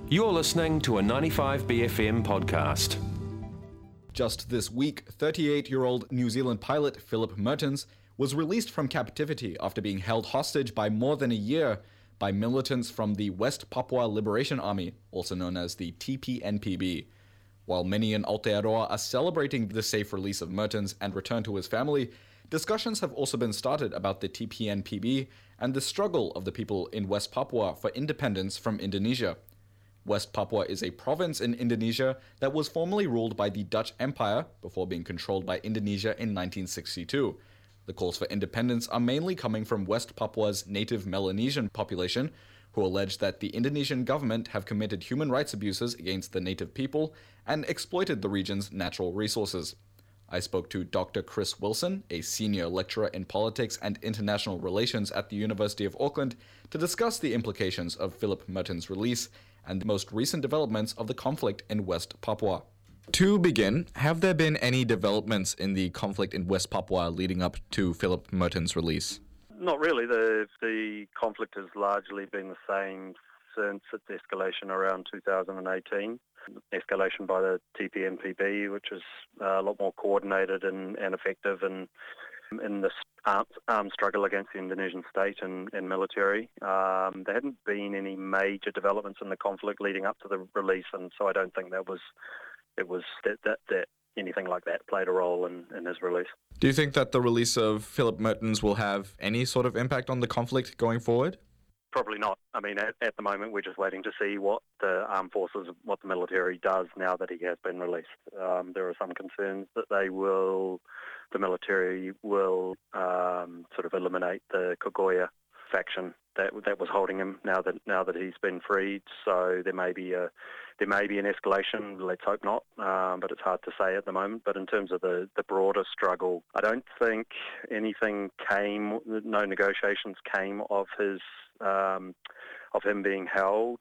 You're listening to a 95BFM podcast. Just this week, 38-year-old New Zealand pilot Philip Mertens was released from captivity after being held hostage by more than a year by militants from the West Papua Liberation Army, also known as the TPNPB. While many in Aotearoa are celebrating the safe release of Mertens and return to his family, discussions have also been started about the TPNPB and the struggle of the people in West Papua for independence from Indonesia. West Papua is a province in Indonesia that was formerly ruled by the Dutch Empire before being controlled by Indonesia in 1962. The calls for independence are mainly coming from West Papua's native Melanesian population, who allege that the Indonesian government have committed human rights abuses against the native people and exploited the region's natural resources. I spoke to Dr. Chris Wilson, a senior lecturer in politics and international relations at the University of Auckland, to discuss the implications of Philip Mertens' release and the most recent developments of the conflict in West Papua. To begin, have there been any developments in the conflict in West Papua leading up to Philip Mertens' release? Not really. The conflict has largely been the same since its escalation around 2018. Escalation by the TPNPB, which is a lot more coordinated and effective in this armed struggle against the Indonesian state and military. There hadn't been any major developments in the conflict leading up to the release, and so I don't think that anything like that played a role in his release. Do you think that the release of Philip Mertens will have any sort of impact on the conflict going forward? Probably not. I mean, at the moment, we're just waiting to see what the armed forces, what the military does now that he has been released. There are some concerns that the military will sort of eliminate the Kogoya faction that was holding him now that he's been freed. So there may be an escalation. Let's hope not, but it's hard to say at the moment. But in terms of the broader struggle, I don't think no negotiations came of him being held,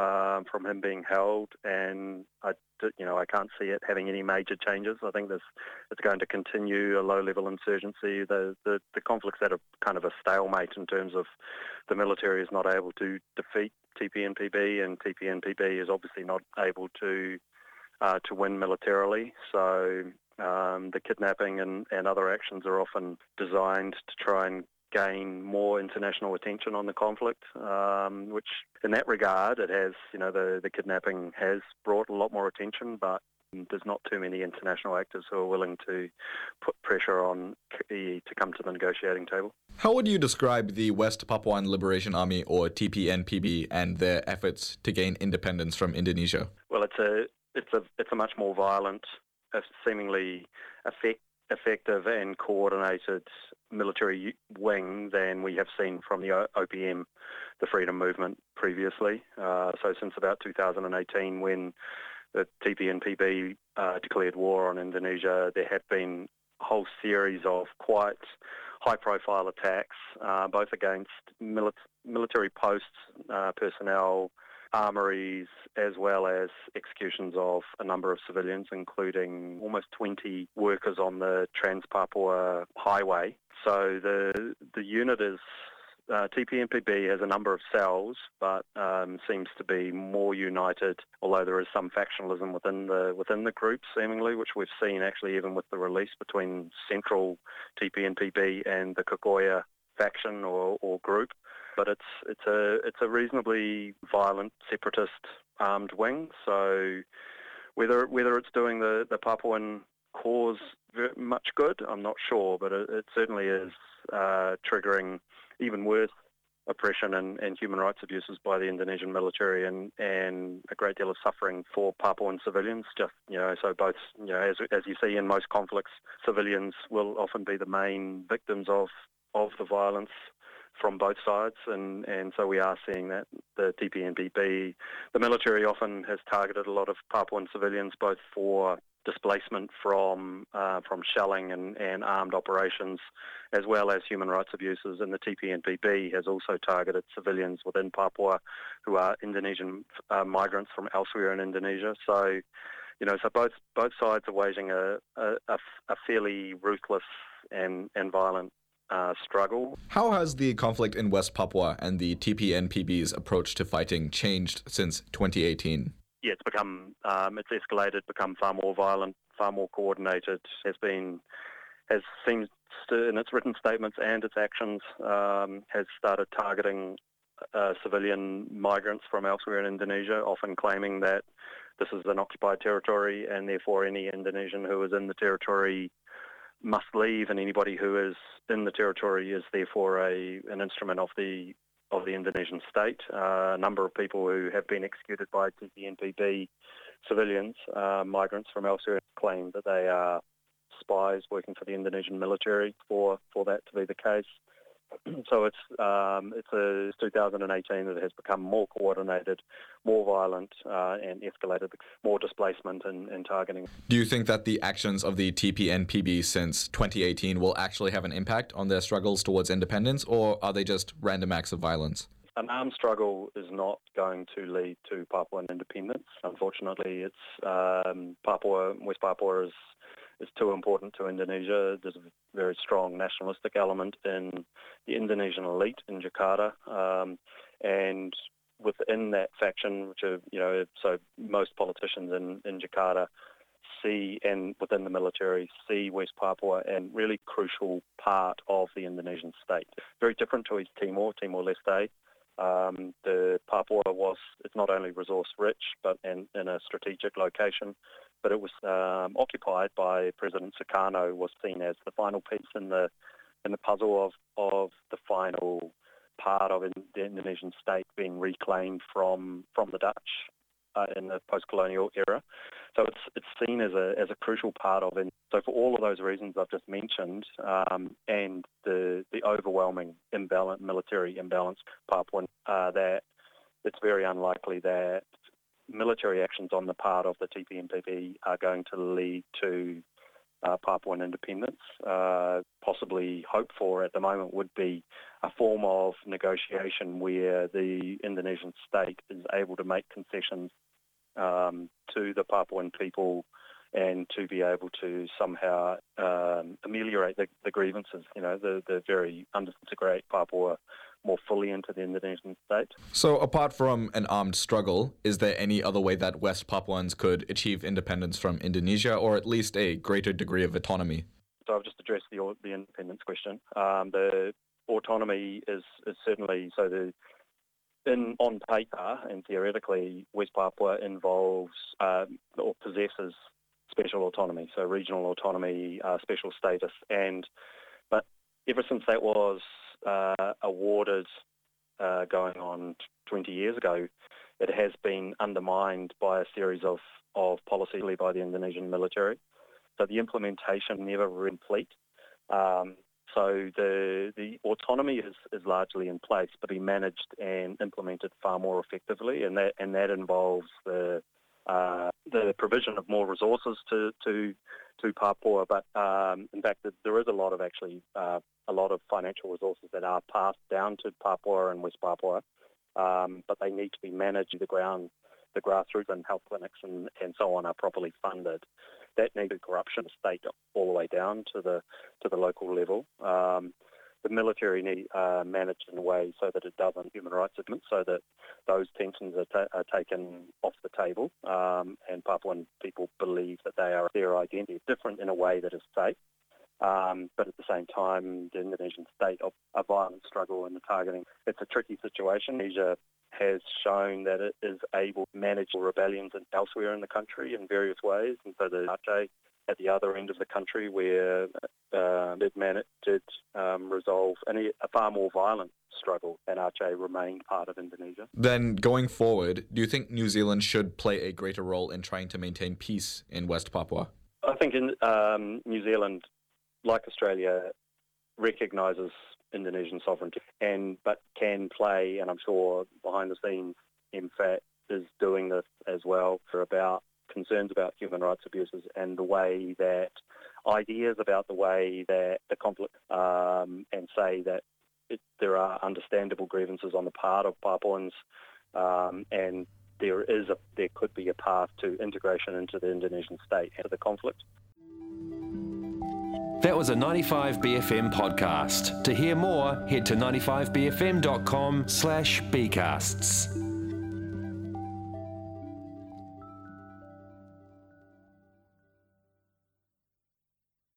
and I can't see it having any major changes. I think it's going to continue a low-level insurgency. The conflict's at a kind of a stalemate in terms of the military is not able to defeat TPNPB, and TPNPB is obviously not able to win militarily. So the kidnapping and other actions are often designed to try and gain more international attention on the conflict, which in that regard it has, the kidnapping has brought a lot more attention, but there's not too many international actors who are willing to put pressure on Key to come to the negotiating table. How would you describe the West Papuan Liberation Army, or TPNPB, and their efforts to gain independence from Indonesia? Well, it's a much more violent, seemingly effective and coordinated military wing than we have seen from the OPM, the Freedom Movement, previously. So since about 2018, when the TPNPB declared war on Indonesia, there have been a whole series of quite high-profile attacks, both against military posts, personnel, armories, as well as executions of a number of civilians, including almost 20 workers on the Trans-Papua Highway. So the unit is TPNPB has a number of cells, but seems to be more united, although there is some factionalism within the group, seemingly, which we've seen actually even with the release between central TPNPB and the Kogoya faction or group. But it's a reasonably violent separatist armed wing. So whether it's doing the Papuan cause very much good, I'm not sure, but it certainly is triggering even worse oppression and human rights abuses by the Indonesian military and a great deal of suffering for Papuan civilians. So both, as you see in most conflicts, civilians will often be the main victims of the violence from both sides, and so we are seeing that the TPNPB, the military often has targeted a lot of Papuan civilians, both for displacement from shelling and armed operations, as well as human rights abuses. And the TPNPB has also targeted civilians within Papua who are Indonesian migrants from elsewhere in Indonesia. So, so both sides are waging a fairly ruthless and violent struggle. How has the conflict in West Papua and the TPNPB's approach to fighting changed since 2018? Yeah, it's escalated, become far more violent, far more coordinated, has seems to, in its written statements and its actions, has started targeting civilian migrants from elsewhere in Indonesia, often claiming that this is an occupied territory and therefore any Indonesian who is in the territory must leave, and anybody who is in the territory is therefore an instrument of the Indonesian state. A number of people who have been executed by TPNPB civilians, migrants from elsewhere, claim that they are spies working for the Indonesian military for that to be the case. So it's 2018 that it has become more coordinated, more violent, and escalated, more displacement and targeting. Do you think that the actions of the TPNPB since 2018 will actually have an impact on their struggles towards independence, or are they just random acts of violence? An armed struggle is not going to lead to Papuan independence. Unfortunately, West Papua is too important to Indonesia. There's a very strong nationalistic element in the Indonesian elite in Jakarta, and within that faction, which are, so most politicians in Jakarta and within the military see West Papua a really crucial part of the Indonesian state. Very different to East Timor-Leste. The Papua it's not only resource rich, but in a strategic location, but it was occupied by President Sukarno, was seen as the final piece in the puzzle of the final part of the Indonesian state being reclaimed from the Dutch in the post-colonial era. So it's seen as a crucial part of it. So for all of those reasons I've just mentioned, and the overwhelming military imbalance Papuan, that it's very unlikely that military actions on the part of the TPNPB are going to lead to Papuan independence. Possibly hoped for at the moment would be a form of negotiation where the Indonesian state is able to make concessions to the Papuan people and to be able to somehow ameliorate the grievances, the very integrate Papua more fully into the Indonesian state. So apart from an armed struggle, is there any other way that West Papuans could achieve independence from Indonesia, or at least a greater degree of autonomy? So I've just addressed the independence question. The autonomy is certainly, on paper and theoretically, West Papua involves or possesses special autonomy, so regional autonomy, special status, but ever since that was awarded going on 20 years ago, it has been undermined by a series of policies by the Indonesian military. So the implementation never complete. So the autonomy is largely in place, but be managed and implemented far more effectively, and that involves the provision of more resources to Papua. But in fact, there is a lot of financial resources that are passed down to Papua and West Papua, but they need to be managed. The grassroots and health clinics and so on are properly funded. That needs corruption state all the way down to the local level. The military need managed in a way so that it doesn't human rights abuse, so that those tensions are taken off the table, and Papuan people believe that their identity is different in a way that is safe. But at the same time, the Indonesian state of a violent struggle and the targeting. It's a tricky situation. Indonesia has shown that it is able to manage rebellions elsewhere in the country in various ways, and so the Aceh at the other end of the country, where it did resolve a far more violent struggle, and Aceh remained part of Indonesia. Then, going forward, do you think New Zealand should play a greater role in trying to maintain peace in West Papua? I think New Zealand, like Australia, recognises Indonesian sovereignty, but can play, and I'm sure behind the scenes, MFAT is doing this as well, about concerns about human rights abuses and the way that ideas about the way that the conflict, and say that there are understandable grievances on the part of Papuans, and there could be a path to integration into the Indonesian state and the conflict. That was a 95BFM podcast. To hear more, head to 95bfm.com/bcasts.